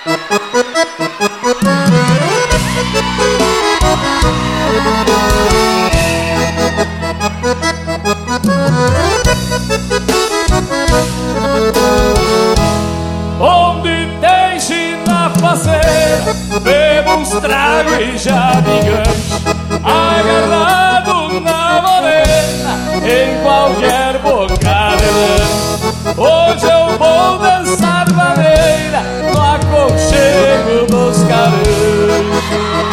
Onde tem chinafaceira, bebo uns tragos e já me engancho, agarrado na morena, em qualquer boca de lanche. Hoje eu vou dançar maneira no aconchego dos caranchos.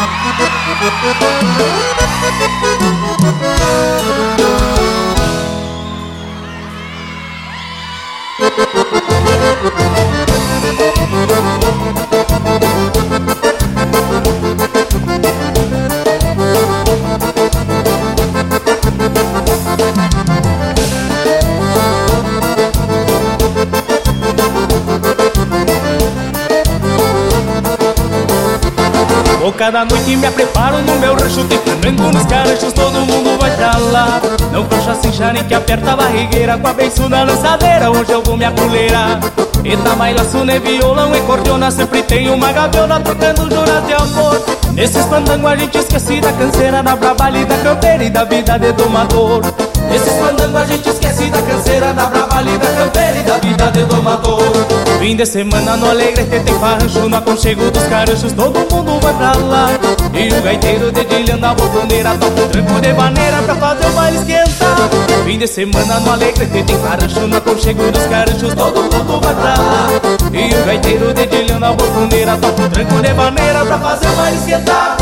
Cada noite me preparo no meu rancho, tem frango nos caranchos, todo mundo vai pra lá. Não coxa sem chane que aperta a barrigueira, com a beiço na lançadeira, hoje eu vou me apuleirar. Eta, baila, sune, violão e cordiona, sempre tem uma gaviona tocando juras de amor. Nesses fandangos a gente esquece da canseira, da braba e da campeira e da vida de domador. Nesses fandangos a gente esquece da canseira, da braba e da campeira e da vida de domador. Fim de semana no Alegre tem farrancho, no aconchego dos caranchos, todo mundo vai pra lá. E o gaiteiro dedilhando a botoneira, toca um tranco de maneira pra fazer o baile esquentar. Fim de semana no Alegre tem farrancho, no aconchego dos caranchos, todo mundo vai pra lá. E o gaiteiro dedilhando a botoneira, toca um tranco de maneira pra fazer o baile esquentar.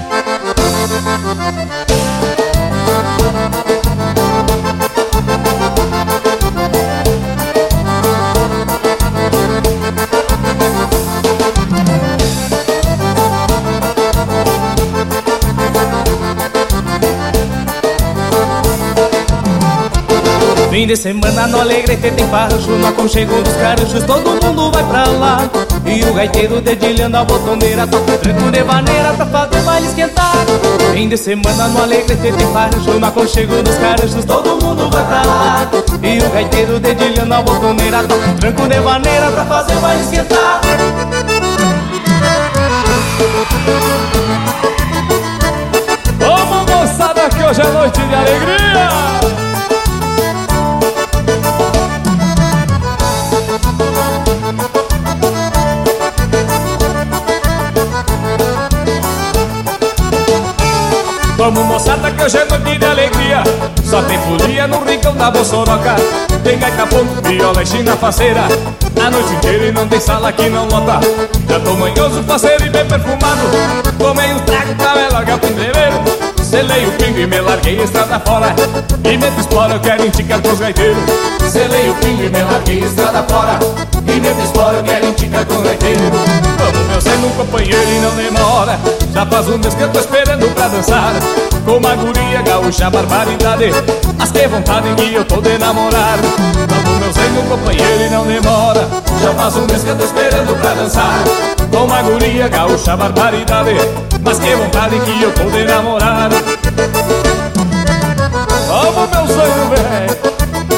Fim de semana no Alegre tem farrancho, no aconchego dos caranchos, todo mundo vai pra lá. E o gaiteiro dedilhando a botoneira, toca um tranco de maneira pra fazer o baile esquentar. Fim de semana no Alegre tem farrancho, no aconchego dos caranchos, todo mundo vai pra lá. E o gaiteiro dedilhando a botoneira, toca um tranco de maneira pra fazer o baile esquentar. Vamos, moçada, que hoje é noite de alegria. Vamos, moçada, que hoje é noite de alegria. Só tem folia no rincão da Bossoroca. Tem gaita, ponto, viola e chinafaceira, a noite inteira e não tem sala que não lota. Já tô manhoso, faceiro e bem perfumado. Tomei uns tragos, tava largar pro entreveiro. Selei o pingo e me larguei estrada fora. E meto espora, eu quero enticar com os gaiteiros. Selei o pingo e me larguei estrada fora. E meto espora, eu quero enticar com os gaiteiros. Vamos, meu sendo um companheiro e não demora. Já faz um mês que eu tô esperando pra dançar com uma guria gaúcha, barbaridade. Mas que vontade que eu tô de namorar. Vamos, meu sendo um companheiro e não demora. Já faz um mês que eu tô esperando pra dançar com uma guria gaúcha, barbaridade. Mas que vontade que eu tô de namorar. Vamos, meu sonho, velho.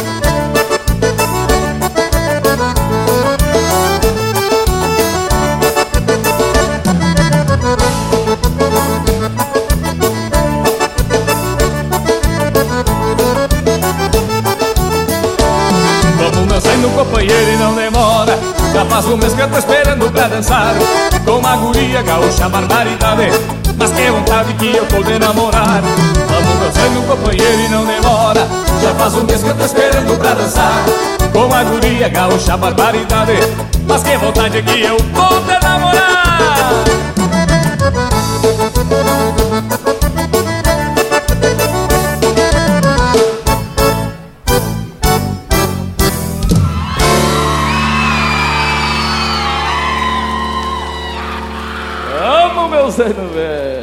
Vamos, meu sonho, companheiro, e não demora. Já faz um mês que eu tô esperando pra dançar com uma guria gaúcha, barbaridade. Mas que vontade que eu tô de namorar. Vamos, meu sonho, companheiro, e não demora. Já faz um mês que eu tô esperando pra dançar com uma guria gaúcha, barbaridade. Mas que vontade que eu tô de namorar. Vamos, meu Zé, velho.